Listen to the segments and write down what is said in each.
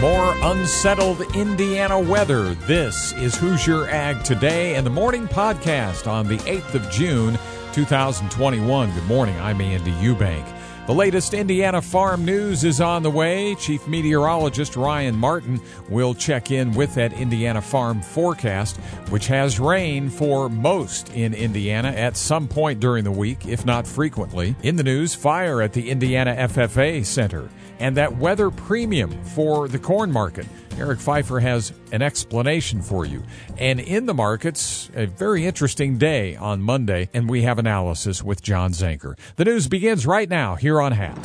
more unsettled Indiana weather. This is Hoosier Ag Today and the morning podcast on the 8th of June, 2021. Good morning. I'm Andy Eubank. The latest Indiana farm news is on the way. Chief Meteorologist Ryan Martin will check in with that Indiana farm forecast, which has rain for most in Indiana at some point during the week, if not frequently. In the news, fire at the Indiana FFA Center and that weather premium for the corn market. Eric Pfeiffer has an explanation for you. And in the markets, a very interesting day on Monday, and we have analysis with John Zanker. The news begins right now here on HAT.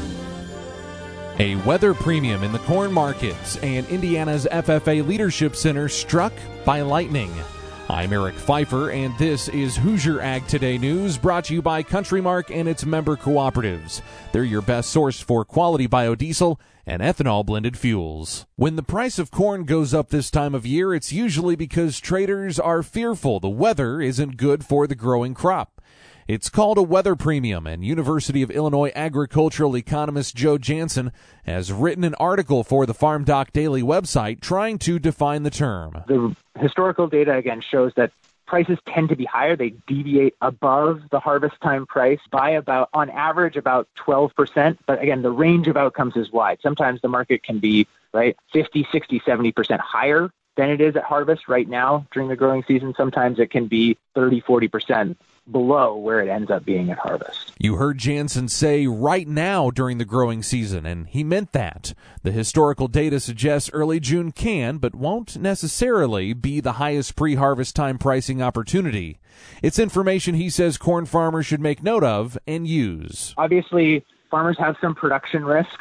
A weather premium in the corn markets and Indiana's FFA Leadership Center struck by lightning. I'm Eric Pfeiffer, and this is Hoosier Ag Today News, brought to you by CountryMark and its member cooperatives. They're your best source for quality biodiesel and ethanol-blended fuels. When the price of corn goes up this time of year, it's usually because traders are fearful the weather isn't good for the growing crop. It's called a weather premium, and University of Illinois agricultural economist Joe Jansen has written an article for the Farm Doc Daily website trying to define the term. The historical data, again, shows that prices tend to be higher. They deviate above the harvest time price by about, on average, about 12%. But again, the range of outcomes is wide. Sometimes the market can be, 50, 60, 70% higher than it is at harvest right now during the growing season. Sometimes it can be 30, 40% below where it ends up being at harvest. You heard Jansen say right now during the growing season, and he meant that. The historical data suggests early June can, but won't necessarily be the highest pre-harvest time pricing opportunity. It's information he says corn farmers should make note of and use. Obviously, farmers have some production risk.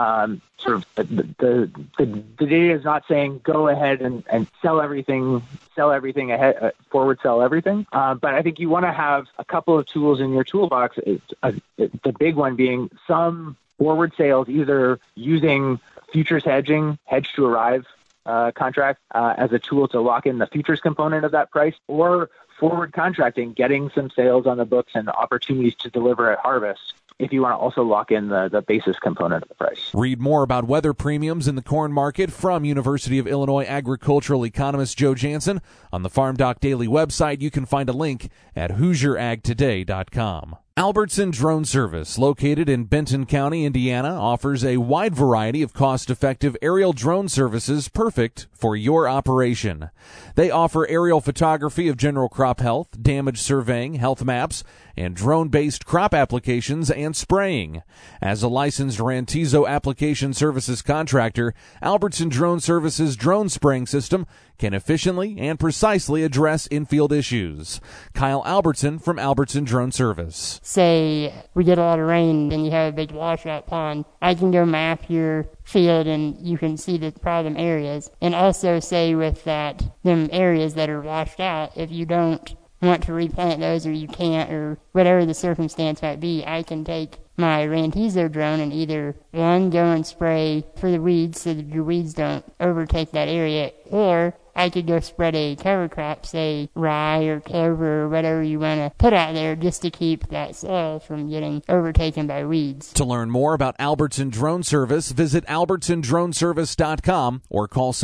The data is not saying go ahead and sell everything ahead, forward sell everything. But I think you want to have a couple of tools in your toolbox. The big one being some forward sales, either using futures hedging, hedge to arrive contract as a tool to lock in the futures component of that price, or forward contracting, getting some sales on the books and opportunities to deliver at harvest, if you want to also lock in the basis component of the price. Read more about weather premiums in the corn market from University of Illinois agricultural economist Joe Jansen on the Farm Doc Daily website. You can find a link at HoosierAgToday.com. Albertson Drone Service, located in Benton County, Indiana, offers a wide variety of cost-effective aerial drone services perfect for your operation. They offer aerial photography of general crop health, damage surveying, health maps, and drone-based crop applications and spraying. As a licensed Rantizo application services contractor, Albertson Drone Service's drone spraying system can efficiently and precisely address in-field issues. Kyle Albertson from Albertson Drone Service. Say we get a lot of rain and you have a big washout pond, I can go map your field and you can see the problem areas. And also say with that, them areas that are washed out, if you don't want to replant those or you can't or whatever the circumstance might be, I can take my Rantizo drone and either one, go and spray for the weeds so that your weeds don't overtake that area, or I could go spread a cover crop, say rye or clover or whatever you want to put out there just to keep that soil from getting overtaken by weeds. To learn more about Albertson Drone Service, visit albertsondroneservice.com or call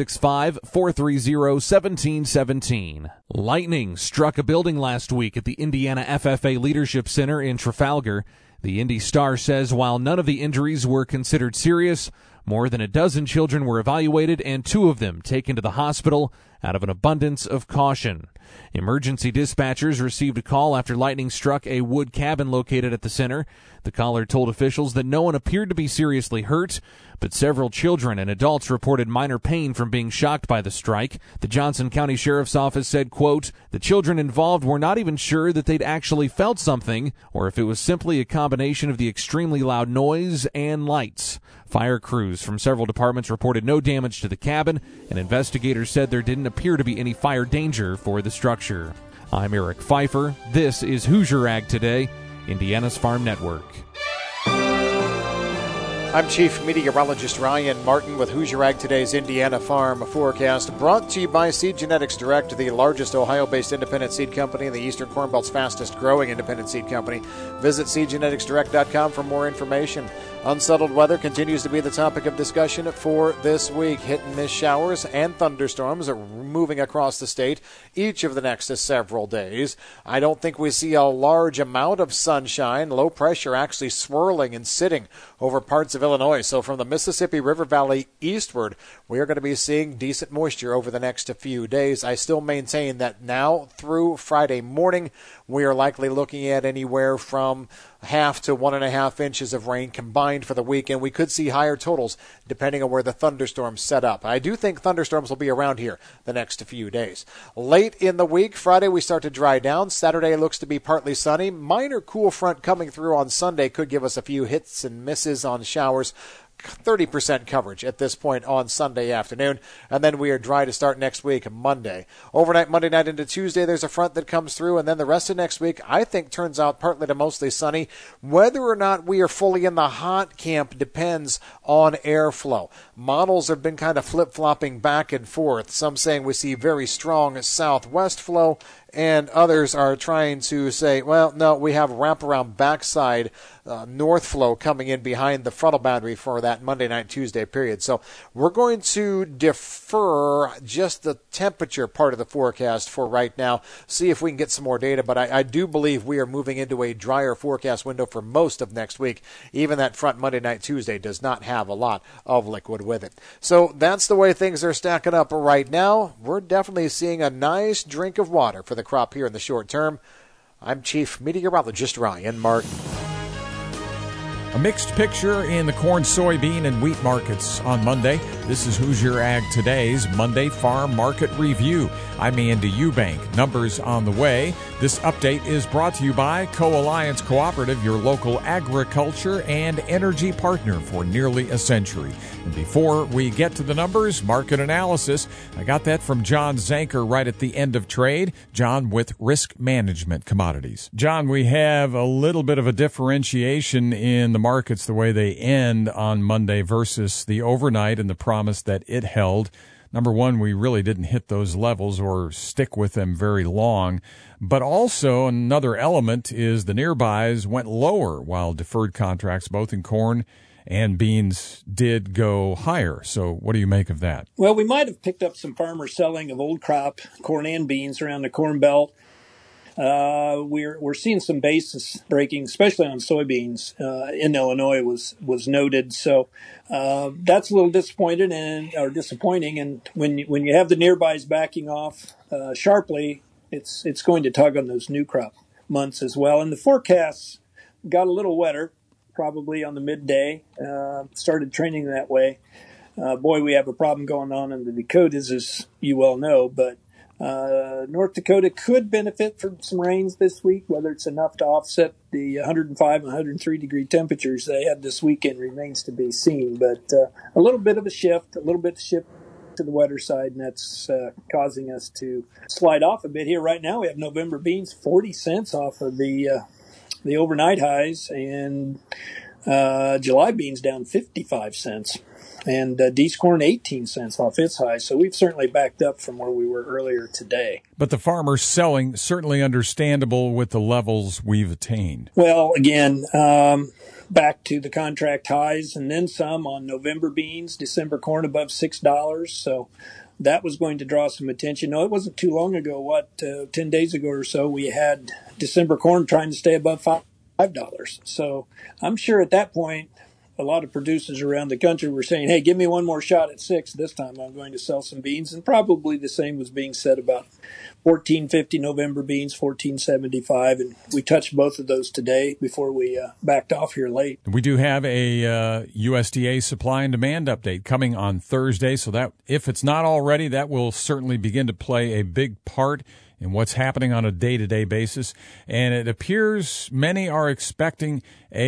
765-430-1717. Lightning struck a building last week at the Indiana FFA Leadership Center in Trafalgar. The Indy Star says while none of the injuries were considered serious, more than a dozen children were evaluated and 2 of them taken to the hospital out of an abundance of caution. Emergency dispatchers received a call after lightning struck a wood cabin located at the center. The caller told officials that no one appeared to be seriously hurt, but several children and adults reported minor pain from being shocked by the strike. The Johnson County Sheriff's Office said, quote, "The children involved were not even sure that they'd actually felt something or if it was simply a combination of the extremely loud noise and lights." Fire crews from several departments reported no damage to the cabin, and investigators said there didn't appear to be any fire danger for the structure. I'm Eric Pfeiffer. This is Hoosier Ag Today, Indiana's Farm Network. I'm Chief Meteorologist Ryan Martin with Hoosier Ag Today's Indiana Farm Forecast, brought to you by Seed Genetics Direct, the largest Ohio-based independent seed company and the Eastern Corn Belt's fastest-growing independent seed company. Visit seedgeneticsdirect.com for more information. Unsettled weather continues to be the topic of discussion for this week. Hit-and-miss showers and thunderstorms are moving across the state each of the next several days. I don't think we see a large amount of sunshine. Low pressure actually swirling and sitting over parts of Illinois. So from the Mississippi River Valley eastward, we are going to be seeing decent moisture over the next few days. I still maintain that now through Friday morning, we are likely looking at anywhere from half to 1.5 inches of rain combined for the weekend. We could see higher totals depending on where the thunderstorms set up. I do think thunderstorms will be around here the next few days. Late in the week, Friday we start to dry down. Saturday looks to be partly sunny. Minor cool front coming through on Sunday could give us a few hits and misses on showers. 30% coverage at this point on Sunday afternoon, and then we are dry to start next week, Monday. Overnight, Monday night into Tuesday, there's a front that comes through, and then the rest of next week, I think, turns out partly to mostly sunny. Whether or not we are fully in the hot camp depends on airflow. Models have been kind of flip-flopping back and forth, some saying we see very strong southwest flow, and others are trying to say, well, no, we have wraparound backside north flow coming in behind the frontal boundary for that Monday night, Tuesday period. So we're going to defer just the temperature part of the forecast for right now, see if we can get some more data. But I do believe we are moving into a drier forecast window for most of next week. Even that front Monday night, Tuesday does not have a lot of liquid with it. So that's the way things are stacking up right now. We're definitely seeing a nice drink of water for the crop here in the short term. I'm Chief Meteorologist Ryan Martin. A mixed picture in the corn, soybean, and wheat markets on Monday. This is Hoosier Ag Today's Monday Farm Market Review. I'm Andy Eubank. Numbers on the way. This update is brought to you by Co-Alliance Cooperative, your local agriculture and energy partner for nearly a century. And before we get to the numbers, market analysis, I got that from John Zanker right at the end of trade. John with Risk Management Commodities. John, we have a little bit of a differentiation in the markets, the way they end on Monday versus the overnight and the promise that it held. Number one, we really didn't hit those levels or stick with them very long. But also another element is the nearbys went lower while deferred contracts, both in corn and beans, did go higher. So what do you make of that? Well, we might have picked up some farmer selling of old crop corn and beans around the Corn Belt. We're seeing some basis breaking, especially on soybeans in Illinois was noted. So that's a little disappointing. And when you have the nearbys backing off sharply, it's going to tug on those new crop months as well. And the forecasts got a little wetter, probably on the midday. Started trending that way. Boy, we have a problem going on in the Dakotas, as you well know, but North Dakota could benefit from some rains this week. Whether it's enough to offset the 105 and 103 degree temperatures they had this weekend remains to be seen. But a little bit of a shift to the wetter side, and that's causing us to slide off a bit here. Right now, we have November beans 40 cents off of the overnight highs, and July beans down 55 cents. And D's corn 18 cents off its high. So we've certainly backed up from where we were earlier today. But the farmers selling, certainly understandable with the levels we've attained. Well, again, back to the contract highs and then some on November beans, December corn above $6. So that was going to draw some attention. No, it wasn't too long ago, 10 days ago or so, we had December corn trying to stay above $5. So I'm sure at that point, a lot of producers around the country were saying, hey, give me one more shot at $6. This time I'm going to sell some beans. And probably the same was being said about $14.50 November beans, $14.75. And we touched both of those today before we backed off here late. We do have a USDA supply and demand update coming on Thursday. So that, if it's not already, that will certainly begin to play a big part in what's happening on a day-to-day basis. And it appears many are expecting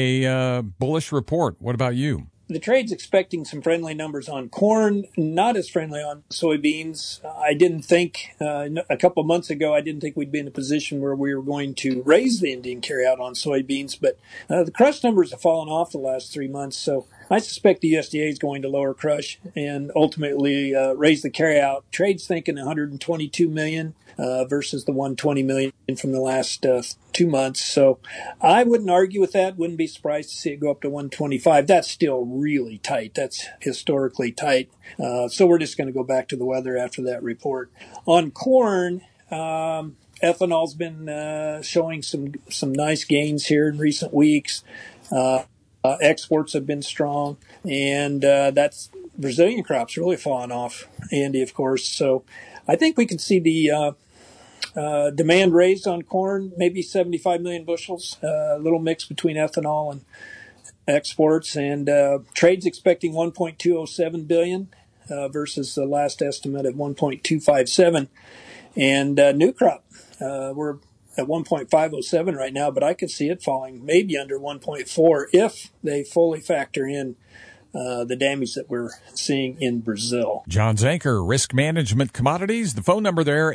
a bullish report. What about you? The trade's expecting some friendly numbers on corn, not as friendly on soybeans. I didn't think, a couple of months ago, I didn't think we'd be in a position where we were going to raise the Indian carryout on soybeans, but the crush numbers have fallen off the last 3 months, so I suspect the USDA is going to lower crush and ultimately raise the carryout. Trade's thinking 122 million. versus the $120 million from the last 2 months. So I wouldn't argue with that. Wouldn't be surprised to see it go up to $125. That's still really tight. That's historically tight. So we're just going to go back to the weather after that report. On corn, ethanol's been showing some nice gains here in recent weeks. Exports have been strong, and that's Brazilian crops really falling off, Andy, of course. So I think we can see the demand raised on corn, maybe 75 million bushels, a little mix between ethanol and exports, and trade's expecting 1.207 billion versus the last estimate of 1.257. And new crop, we're at 1.507 right now, but I could see it falling maybe under 1.4 if they fully factor in the damage that we're seeing in Brazil. John Zanker, Risk Management Commodities. The phone number there,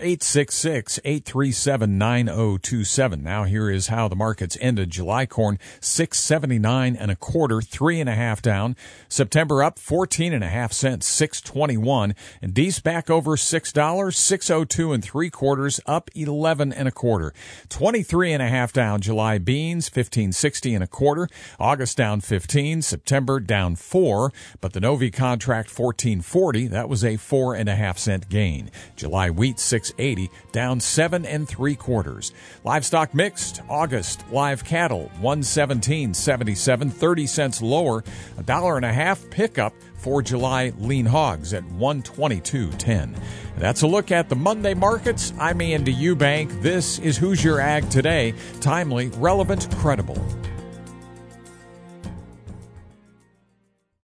866-837-9027. Now here is how the markets ended. July corn, $6.79 and a quarter, 3.5 down. September up 14.5 cents, $6.21. And D's back over $6, $6.02 and 3/4, up 11 and a quarter. 23.5 down. July beans, $15.60 and a quarter. August down 15. September down 4. But the Novi contract $14.40, that was a 4.5 cent gain. July wheat $6.80, down 7 3/4. Livestock mixed. August live cattle $117.77, 30 cents lower. $1.50 pickup for July lean hogs at $122.10. That's a look at the Monday markets. I'm Andy Eubank. This is Who's Your Ag Today. Timely, relevant, credible.